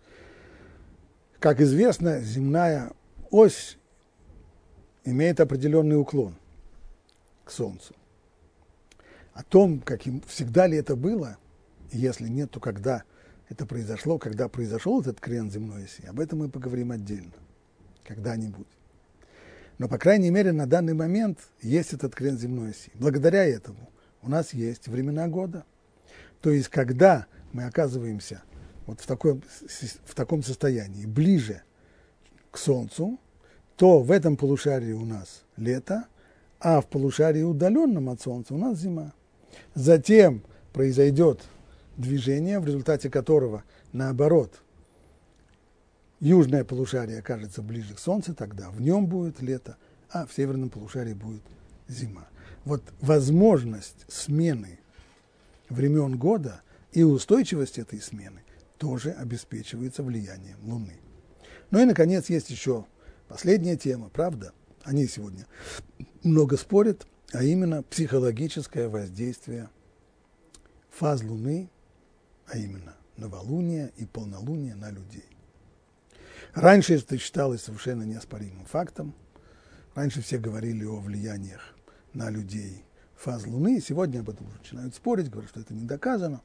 Как известно, земная ось имеет определенный уклон к Солнцу. О том, всегда ли это было, и если нет, то когда это произошло, когда произошел этот крен земной оси, об этом мы поговорим отдельно, когда-нибудь. Но, по крайней мере, на данный момент есть этот крен земной оси. Благодаря этому у нас есть времена года. То есть, когда мы оказываемся вот в таком состоянии, ближе к Солнцу, то в этом полушарии у нас лето, а в полушарии, удаленном от Солнца, у нас зима. Затем произойдет движение, в результате которого, наоборот, южное полушарие окажется ближе к Солнцу, тогда в нем будет лето, а в северном полушарии будет зима. Вот возможность смены времен года и устойчивость этой смены тоже обеспечивается влиянием Луны. Ну и, наконец, есть еще последняя тема, правда? О ней сегодня много спорят, а именно психологическое воздействие фаз Луны, а именно новолуния и полнолуния на людей. Раньше это считалось совершенно неоспоримым фактом. Раньше все говорили о влияниях на людей фаз Луны. Сегодня об этом уже начинают спорить, говорят, что это не доказано.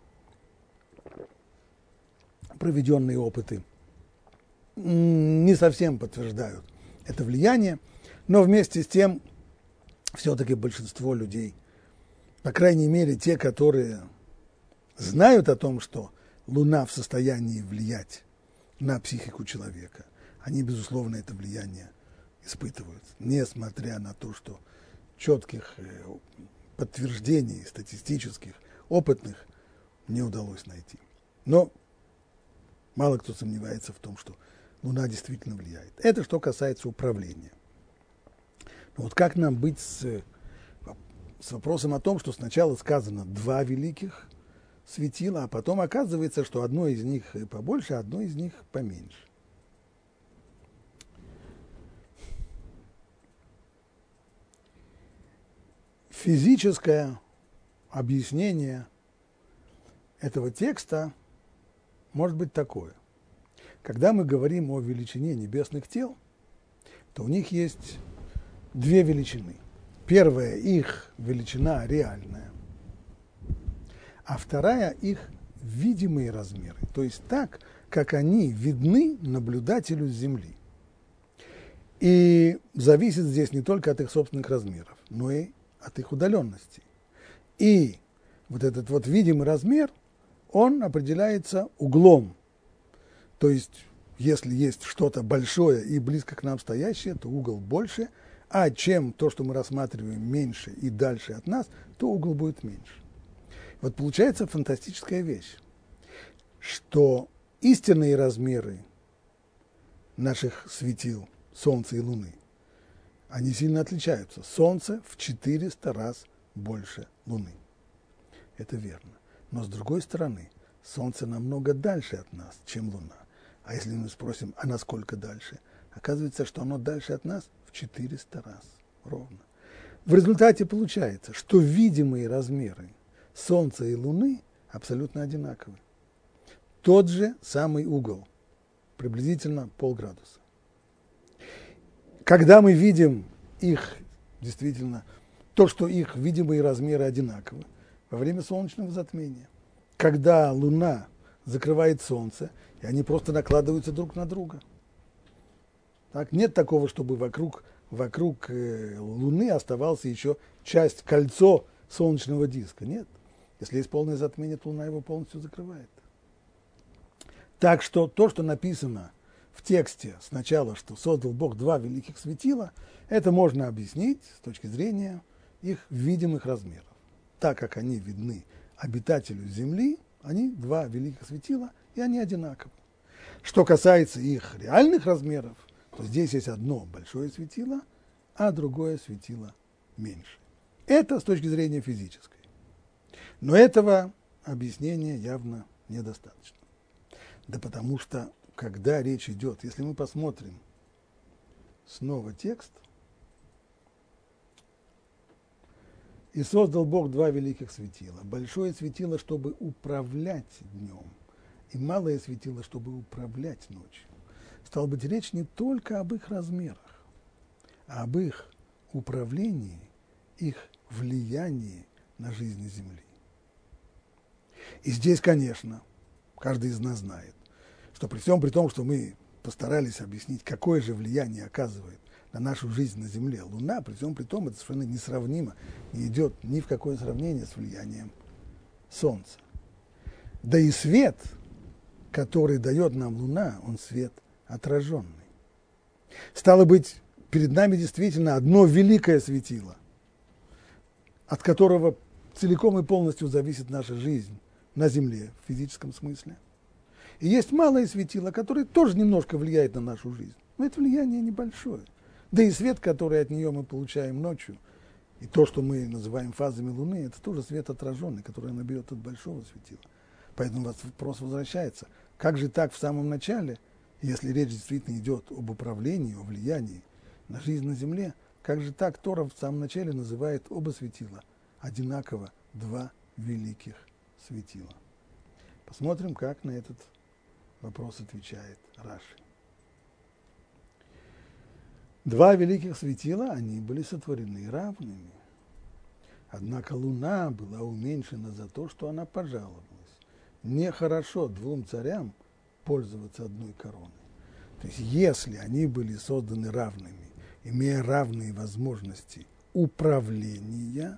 Проведенные опыты не совсем подтверждают это влияние, но вместе с тем все-таки большинство людей, по крайней мере те, которые знают о том, что Луна в состоянии влиять на психику человека, они, безусловно, это влияние испытывают, несмотря на то, что четких подтверждений статистических, опытных не удалось найти. Но мало кто сомневается в том, что Луна действительно влияет. Это что касается управления. Но вот как нам быть с вопросом о том, что сначала сказано два великих светила, а потом оказывается, что одно из них побольше, а одно из них поменьше. Физическое объяснение этого текста может быть такое. Когда мы говорим о величине небесных тел, то у них есть две величины. Первая – их величина реальная, а вторая – их видимые размеры, то есть так, как они видны наблюдателю с Земли. И зависит здесь не только от их собственных размеров, но и от их удаленности. И вот этот вот видимый размер, он определяется углом. То есть, если есть что-то большое и близко к нам стоящее, то угол больше, а чем то, что мы рассматриваем, меньше и дальше от нас, то угол будет меньше. Вот получается фантастическая вещь, что истинные размеры наших светил, Солнца и Луны, они сильно отличаются. Солнце в 400 раз больше Луны. Это верно. Но с другой стороны, Солнце намного дальше от нас, чем Луна. А если мы спросим, а насколько дальше? Оказывается, что оно дальше от нас в 400 раз ровно. В результате получается, что видимые размеры Солнца и Луны абсолютно одинаковы. Тот же самый угол, приблизительно полградуса. Когда мы видим их, действительно, то, что их видимые размеры одинаковы, во время солнечного затмения, когда Луна закрывает Солнце, и они просто накладываются друг на друга. Так, нет такого, чтобы вокруг Луны оставалась еще часть, кольцо солнечного диска. Нет. Если есть полное затмение, то Луна его полностью закрывает. Так что то, что написано в тексте сначала, что создал Бог два великих светила, это можно объяснить с точки зрения их видимых размеров. Так как они видны обитателю Земли, Они два великих светила, и они одинаковы. Что касается их реальных размеров, то здесь есть одно большое светило, а другое светило меньше. Это с точки зрения физической. Но этого объяснения явно недостаточно. Да потому что, когда речь идет, если мы посмотрим снова текст, «И создал Бог два великих светила, большое светило, чтобы управлять днем, и малое светило, чтобы управлять ночью». Стало быть, речь не только об их размерах, а об их управлении, их влиянии на жизнь Земли. И здесь, конечно, каждый из нас знает, что при всем при том, что мы постарались объяснить, какое же влияние оказывает на нашу жизнь на Земле Луна, при всем при том это совершенно несравнимо, не идет ни в какое сравнение с влиянием Солнца. Да и свет, который дает нам Луна, он свет отраженный. Стало быть, перед нами действительно одно великое светило, от которого целиком и полностью зависит наша жизнь на Земле в физическом смысле. И есть малое светило, которое тоже немножко влияет на нашу жизнь, но это влияние небольшое. Да и свет, который от нее мы получаем ночью, и то, что мы называем фазами Луны, это тоже свет отраженный, который она берет от большого светила. Поэтому вопрос возвращается. Как же так в самом начале, если речь действительно идет об управлении, о влиянии на жизнь на Земле, как же так Тора в самом начале называет оба светила одинаково два великих светила? Посмотрим, как на этот вопрос отвечает Раши. Два великих светила, они были сотворены равными. Однако Луна была уменьшена за то, что она пожаловалась. Нехорошо двум царям пользоваться одной короной. То есть, если они были созданы равными, имея равные возможности управления,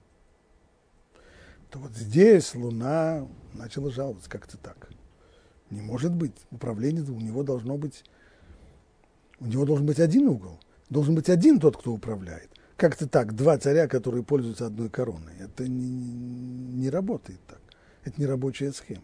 то вот здесь Луна начала жаловаться как-то так. Не может быть. Управление у него должен быть один угол. Должен быть один тот, кто управляет. Как-то так, два царя, которые пользуются одной короной. Это не работает так. Это не рабочая схема.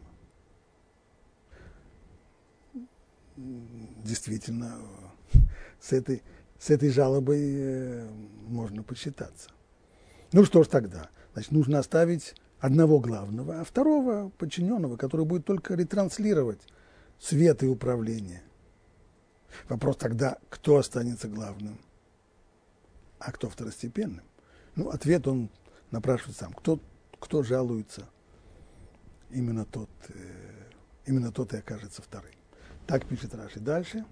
Действительно, с этой жалобой можно посчитаться. Ну что ж тогда? Значит, нужно оставить одного главного, а второго подчиненного, который будет только ретранслировать свет и управление. Вопрос тогда, кто останется главным, а кто второстепенным? Ну, ответ он напрашивает сам. Кто жалуется, именно тот и окажется вторым. Так пишет Раши дальше.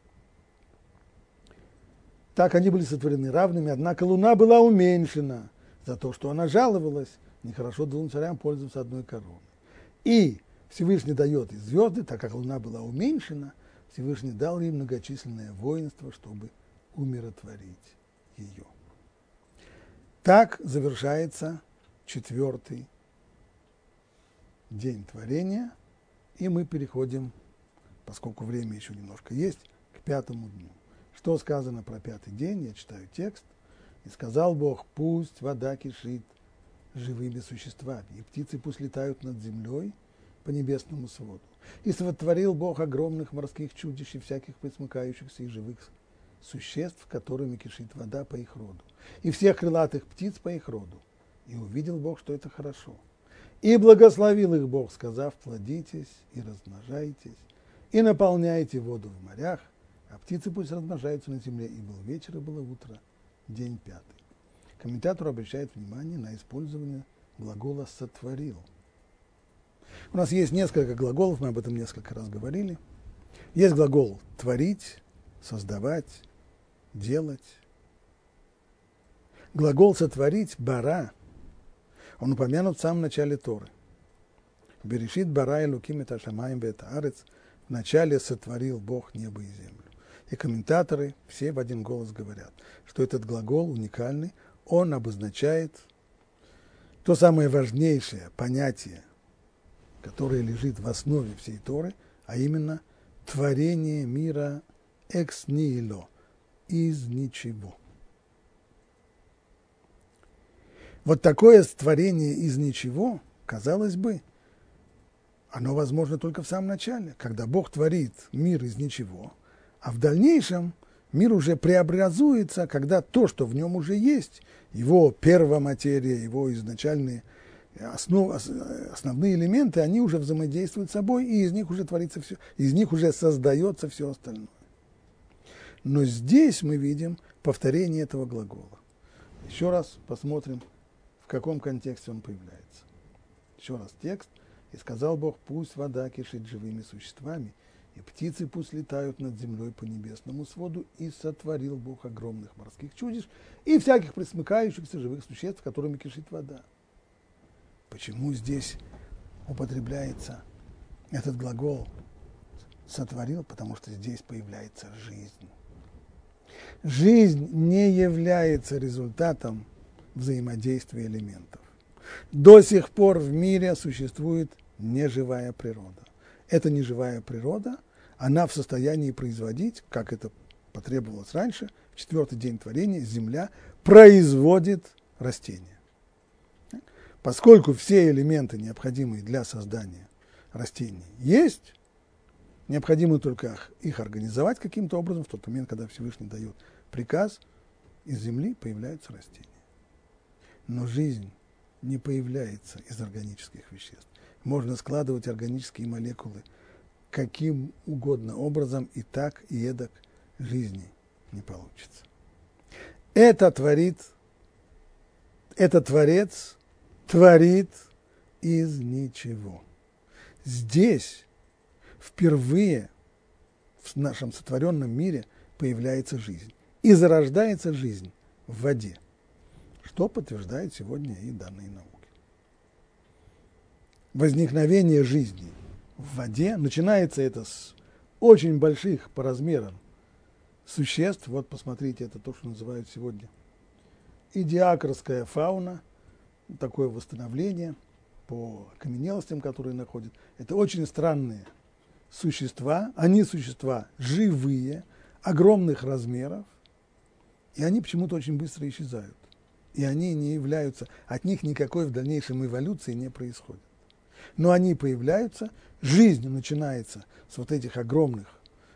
Так они были сотворены равными, однако Луна была уменьшена за то, что она жаловалась. Нехорошо двум царям пользоваться одной короной. И Всевышний дает и звезды, так как Луна была уменьшена, Всевышний дал ей многочисленное воинство, чтобы умиротворить ее. Так завершается 4-й день творения, и мы переходим, поскольку время еще немножко есть, к 5-му дню. Что сказано про 5-й день? Я читаю текст. «И сказал Бог, пусть вода кишит живыми существами, и птицы пусть летают над землей по небесному своду. И сотворил Бог огромных морских чудищ и всяких пресмыкающихся и живых существ, которыми кишит вода по их роду, и всех крылатых птиц по их роду. И увидел Бог, что это хорошо. И благословил их Бог, сказав, плодитесь и размножайтесь, и наполняйте воду в морях, а птицы пусть размножаются на земле. И был вечер, и было утро, день 5». Комментатор обращает внимание на использование глагола «сотворил». У нас есть несколько глаголов, мы об этом несколько раз говорили. Есть глагол «творить», «создавать», «делать». Глагол «сотворить» «бара», он упомянут в самом начале Торы. «Берешит бара элуким эт ашамаим вэт аарец», «вначале сотворил Бог небо и землю». И комментаторы все в один голос говорят, что этот глагол уникальный, он обозначает то самое важнейшее понятие, которое лежит в основе всей Торы, а именно творение мира экс нихило, из ничего. Вот такое творение из ничего, казалось бы, оно возможно только в самом начале, когда Бог творит мир из ничего, а в дальнейшем мир уже преобразуется, когда то, что в нем уже есть, его первоматерия, его изначальные основные элементы, они уже взаимодействуют с собой, и из них уже творится все, из них уже создается все остальное. Но здесь мы видим повторение этого глагола. Еще раз посмотрим, в каком контексте он появляется. Еще раз текст. «И сказал Бог, пусть вода кишит живыми существами, и птицы пусть летают над землей по небесному своду, и сотворил Бог огромных морских чудищ и всяких пресмыкающихся живых существ, которыми кишит вода». Почему здесь употребляется этот глагол «сотворил»? Потому что здесь появляется жизнь. Жизнь не является результатом взаимодействия элементов. До сих пор в мире существует неживая природа. Эта неживая природа, она в состоянии производить, как это потребовалось раньше, в четвертый день творения земля производит растения. Поскольку все элементы, необходимые для создания растений, есть, необходимо только их организовать каким-то образом, в тот момент, когда Всевышний дает приказ, из земли появляются растения. Но жизнь не появляется из органических веществ. Можно складывать органические молекулы каким угодно образом, и так, и эдак жизни не получится. Это Творец творит из ничего. Здесь впервые в нашем сотворенном мире появляется жизнь. И зарождается жизнь в воде, что подтверждает сегодня и данные науки. Возникновение жизни в воде, начинается это с очень больших по размерам существ. Вот посмотрите, это то, что называют сегодня идиакорская фауна, такое восстановление по окаменелостям, которые находят. Это очень странные существа, они существа живые, огромных размеров, и они почему-то очень быстро исчезают. И они не являются, от них никакой в дальнейшем эволюции не происходит. Но они появляются, жизнь начинается с вот этих огромных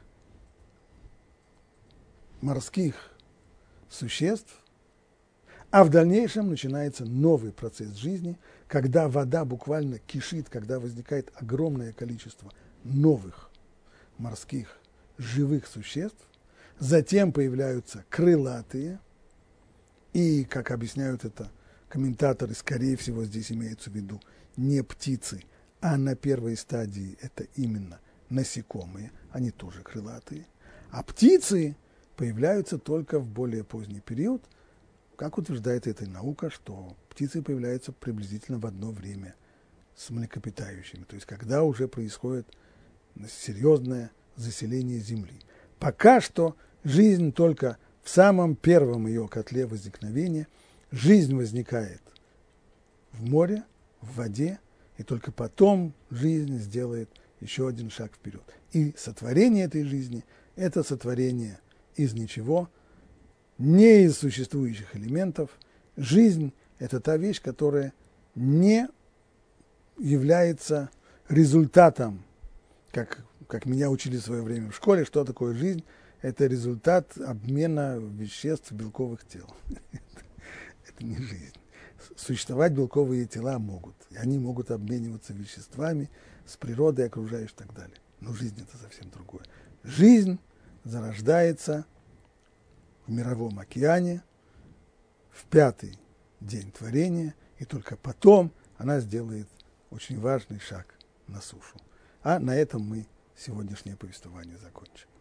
морских существ, а в дальнейшем начинается новый процесс жизни, когда вода буквально кишит, когда возникает огромное количество новых морских живых существ, затем появляются крылатые, и, как объясняют это комментаторы, скорее всего, здесь имеются в виду не птицы, а на первой стадии это именно насекомые, они тоже крылатые. А птицы появляются только в более поздний период, как утверждает эта наука, что птицы появляются приблизительно в одно время с млекопитающими, то есть когда уже происходит серьезное заселение Земли. Пока что жизнь только в самом первом ее котле возникновения, жизнь возникает в море, в воде, и только потом жизнь сделает еще один шаг вперед. И сотворение этой жизни – это сотворение из ничего, не из существующих элементов. Жизнь – это та вещь, которая не является результатом, как меня учили в свое время в школе, что такое жизнь. Это результат обмена веществ белковых тел. Это не жизнь. Существовать белковые тела могут. И они могут обмениваться веществами с природой, окружающей и так далее. Но жизнь – это совсем другое. Жизнь зарождается в мировом океане в пятый день творения, и только потом она сделает очень важный шаг на сушу. А на этом мы сегодняшнее повествование закончим.